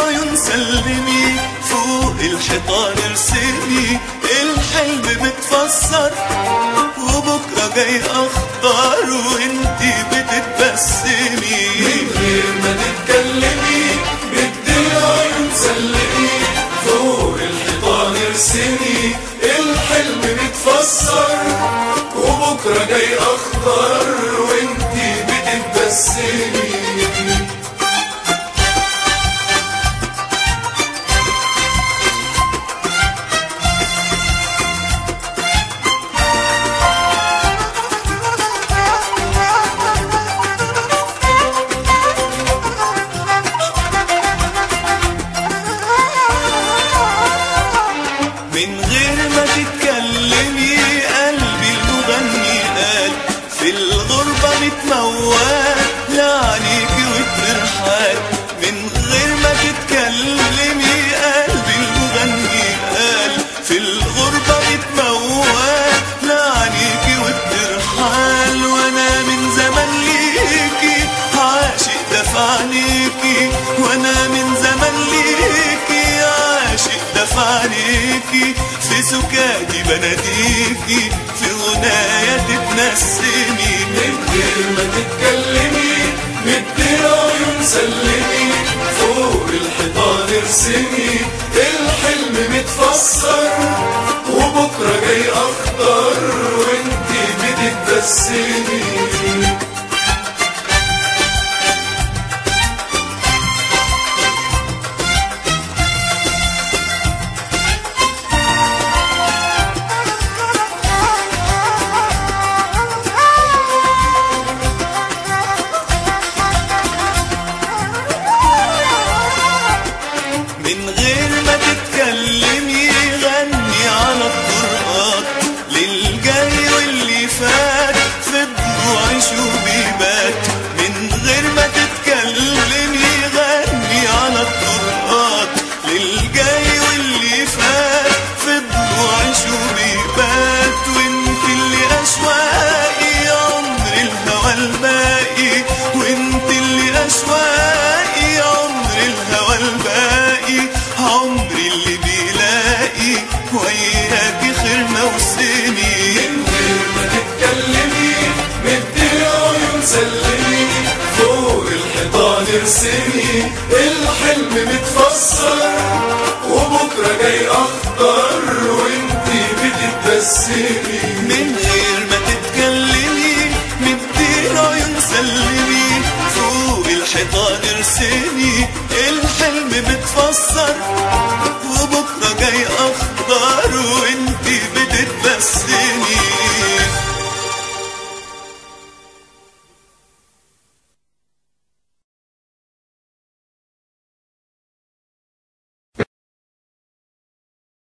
عيون سلمي، فوق الحيطان ارسمي، الحلم متفسر وبكرة جاي اخطر وانتي بتتبسمي. من غير ما تتكلمي بدي العيون سلمي، فوق الحيطان ارسمي، الحلم متفسر وبكرة جاي اخطر وانتي بتتبسمي. من غير ما تتكلمي قلبي المغني قال في الغربة متموال لعنيكي وترحال. من غير ما تتكلمي قلبي المغني قال في الغربة متموال لعنيكي وترحال. وانا من زمان ليكي عاشق دفع عنيكي، وانا من زمان ليكي عاشق دفع عنيكي، في سكاتي بناديكي في غنايا تتنسمي. من غير ما تتكلمي مدي العيون سلمي، فوق الحيطان ارسمي، الحلم متفسر وبكرة جاي اخضر وانتي بتتبسمي. من غير ما تتكلمي غني على الطرقات للجاي واللي فات في ضلوعي شو بيبات. من غير ما تتكلمي غني على الطرقات للجاي واللي فات في ضلوعي شو بيبات. وانت اللي اشواقي عمر الهوى الباقي، وانت اللي اشواقي عمر الهوى الباقي، عمري اللي بيلاقي وياكي خير موسمي. من غير ما تتكلمي مدي العيون سلمي، فوق الحيطان ارسمي، الحلم متفسر وبكرة جاي اخضر وانتي بتتبسمي. من غير ما تتكلمي مدي العيون سلمي، فوق الحيطان ارسمي، الحلم متفسر